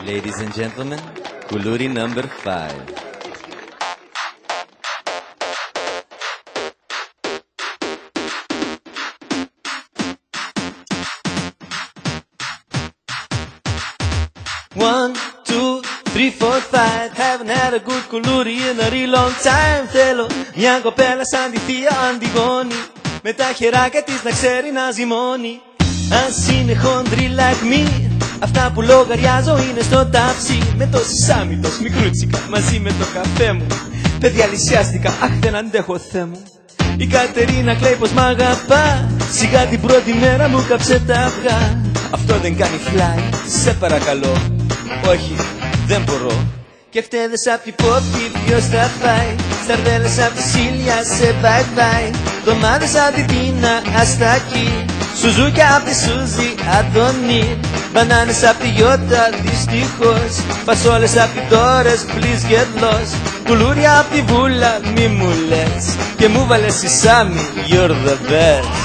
Ladies and gentlemen, Kuluri number 5. One, two, three, four, five. Haven't had a good kuluri in a real long time. Θέλω μια κοπέλα σαν τη θεία Αντιγόνη, με τα χεράκια της να ξέρει να ζυμώνει. Ας είναι χοντρή like me, αυτά που λογαριάζω είναι στο ταψί. Με το σισάμι, το μικρούτσικα, μαζί με το καφέ μου. Παιδιά λυσιάστηκα, αχ δεν αντέχω Θεέ μου. Η Κατερίνα κλαίει πως μ' αγαπά, σιγά την πρώτη μέρα μου κάψε τα αυγά. Αυτό δεν κάνει fly, σε παρακαλώ. Όχι, δεν μπορώ. Και φταίδες απ' την πόπη, ποιος θα φάει. Σαρδέλες απ' τη Σίλια, σε bye bye. Ντομάδες απ' την Τίνα, αστάκι. Σουζούκια απ' τη Σούζη, Αντωνή. Μπανάνες απ' τη Γιώτα, δυστυχώς. Φασόλες απ' την Τόρες, please get lost. Κουλούρια απ' τη Βούλα, μη μου λες. Και μου βάλες σισάμι, you're the best.